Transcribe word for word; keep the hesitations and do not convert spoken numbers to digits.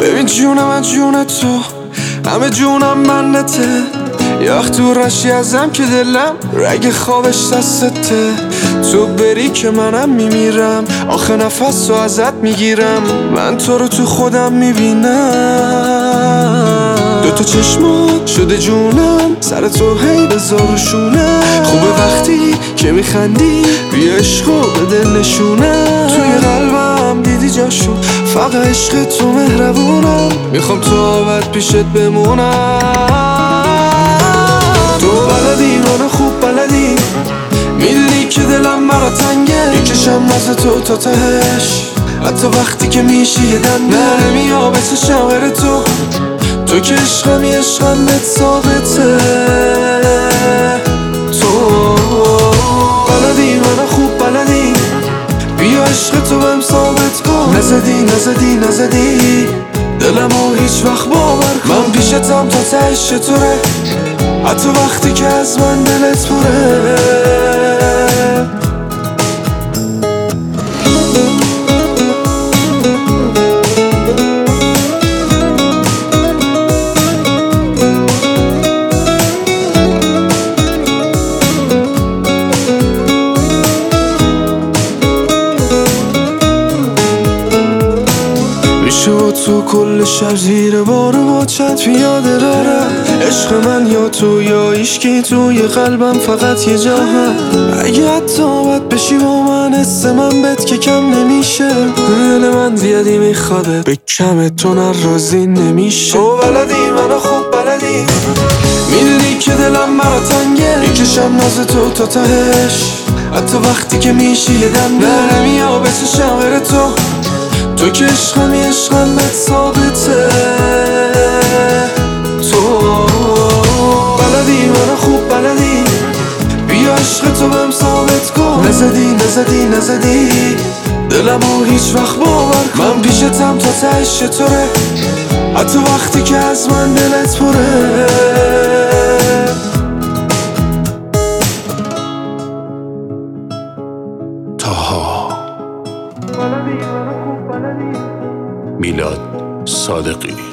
ببین جونم از جون تو، همه جونم منته. یه وقت تو رشی ازم که دلم رگ خوابش دستته. تو بری که منم میمیرم، آخه نفس رو ازت میگیرم. من تو رو تو خودم میبینم. دوتا چشمات شده جونم، سر تو هی بذار رو شونه. خوبه وقتی که میخندی، بیا عشقو بده نشونه. توی قلبم دیدی جاشو، فقط عشق تو مهربونم. میخوام تو آبد پیشت بمونم. تو بلدی منو خوب بلدی، میدونی که دلم برا تنگه. میکشم ناز تو تا تهش، حتی وقتی که میشی یه دنده. نرمیا به چشم غیر تو، تو که عشقمی عشقم بهت ثابته. تو بلدی منو خوب بلدی، بیا عشق تو بهم ثابت کن. نزدی نزدی نزدی دلمو هیچ وقت باور کن. من پیشتم تا تهش چطوره، حتی وقتی که از من دلت پره. میشه تو کل شب زیر بار باچت پیاده دارم. عشق من یا تو یا ایشکی، توی قلبم فقط یه جا هم. اگه حتی باید بشی با من، حس من بهت که کم نمیشه. دل من زیادی میخواده، به کم تو نرازی نمیشه. تو بلدی منو خوب بلدی، میدونی که دلم برا تنگه. میکشم ناز تو تا تهش، حتی وقتی که میشی یه دم. نرمیا به چشم غیر تو، تو که عشقمی عشقم بهت ثابته. تو بلدی منو خوب بلدی، بیا عشق تو بهم ثابت کن. نزدی نزدی نزدی دلمو هیچ وقت باور کن. من پیشتم تا تهش چطوره، حتی وقتی که از من دلت پره. تاها میلاد صادقی.